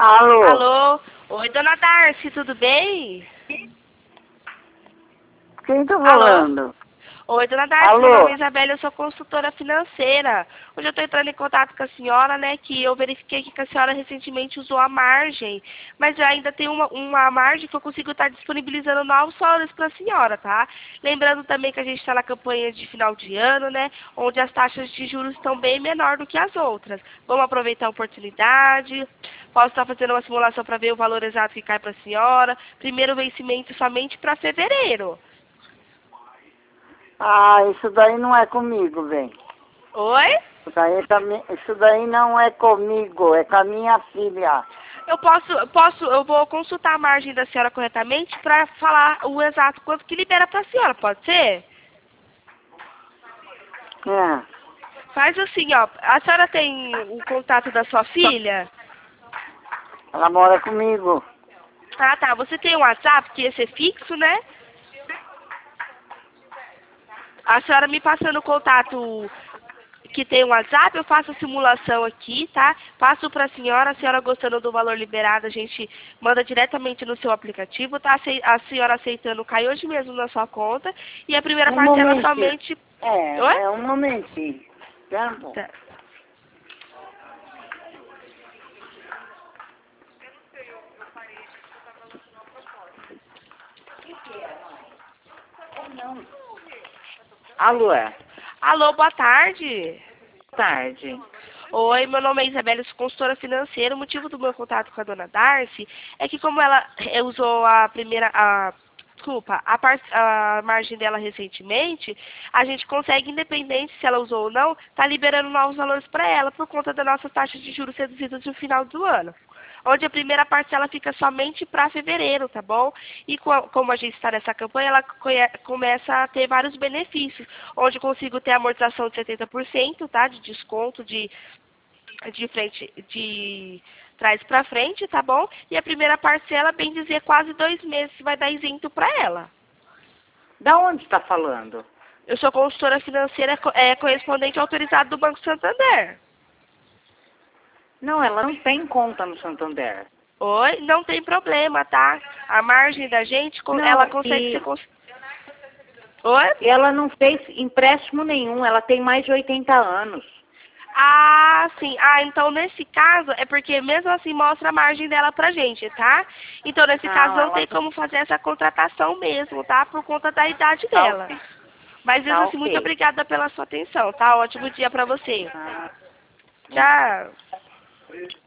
Alô? Alô? Oi, dona Darcy, tudo bem? Quem tá Alô? falando? Oi, dona Darcy, Alô? meu nome é Isabela, eu sou consultora financeira. Hoje eu estou entrando em contato com a senhora, né, que eu verifiquei que a senhora recentemente usou a margem, mas eu ainda tem uma margem que eu consigo estar disponibilizando novos valores para a senhora, tá? Lembrando também que a gente está na campanha de final de ano, né, onde as taxas de juros estão bem menor do que as outras. Vamos aproveitar a oportunidade. Posso estar fazendo uma simulação para ver o valor exato que cai para a senhora. Primeiro vencimento somente para fevereiro. Ah, isso daí não é comigo, bem. Oi? Isso daí não é comigo, é com a minha filha. Eu vou consultar a margem da senhora corretamente para falar o exato quanto que libera para a senhora, pode ser? É, Faz assim, ó, a senhora tem o contato da sua filha? ela mora comigo. Ah, tá, você tem um WhatsApp, que esse é fixo, né? A senhora me passando o contato que tem um WhatsApp, eu faço a simulação aqui, tá? Passo para a senhora gostando do valor liberado, a gente manda diretamente no seu aplicativo, tá? A senhora aceitando, cai hoje mesmo na sua conta. E a primeira Um parcela momentinho. somente... Oi? É um momentinho. Espera um pouco. Tá. Alô, é? Alô, boa tarde. Boa tarde. Oi, meu nome é Isabela, eu sou consultora financeira. O motivo do meu contato com a dona Darcy é que como ela usou a margem dela recentemente, a gente consegue, independente se ela usou ou não, tá liberando novos valores para ela por conta da nossa taxa de juros reduzidas no final do ano. Onde a primeira parcela fica somente para fevereiro, tá bom? E como a gente está nessa campanha, ela começa a ter vários benefícios, onde eu consigo ter amortização de 70%, tá? De desconto de trás para frente, tá bom? E a primeira parcela, bem dizer, quase 2 meses vai dar isento para ela. Da onde está falando? Eu sou consultora financeira, correspondente autorizado do Banco Santander. Não, ela não tem conta no Santander. Oi? Não tem problema, tá? A margem da gente, ela Não, consegue e ser... Oi? ela não fez empréstimo nenhum, ela tem mais de 80 anos. Ah, sim. Ah, então nesse caso é porque mesmo assim mostra a margem dela pra gente, tá? Então nesse caso Não, não ela tem como fazer essa contratação mesmo, tá? Por conta da idade tá dela. ok. Mas mesmo Tá assim, muito ok. obrigada pela sua atenção, tá? Ótimo dia pra você. Ah. Tchau.